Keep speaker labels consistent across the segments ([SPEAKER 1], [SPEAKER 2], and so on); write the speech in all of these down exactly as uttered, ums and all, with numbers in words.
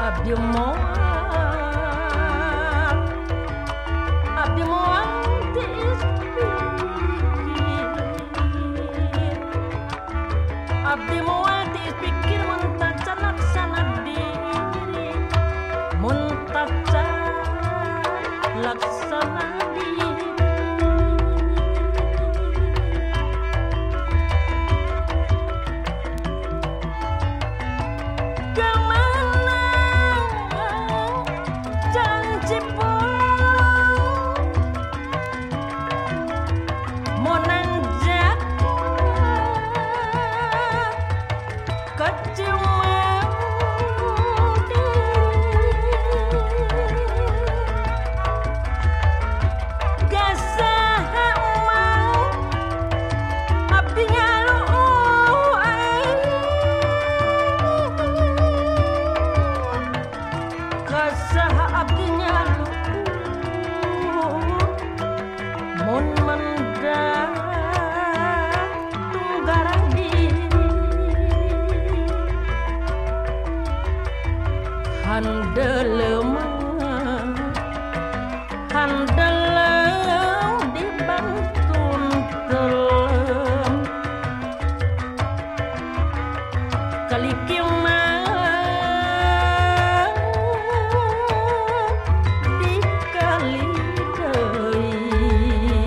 [SPEAKER 1] Abdi moal Abdi moal tiis pikir Abdi moal tiis pikir mun taca laksana diri mun taca laksana diri Handelem handelem dibantun telem kaliki mah dikali deui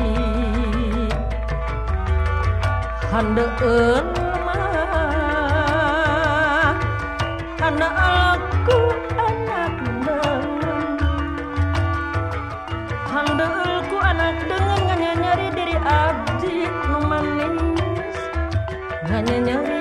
[SPEAKER 1] handeueun mah hana aku anak dengan handeulku anak dengan nganyanyari diri abdi nu manis nganyanyari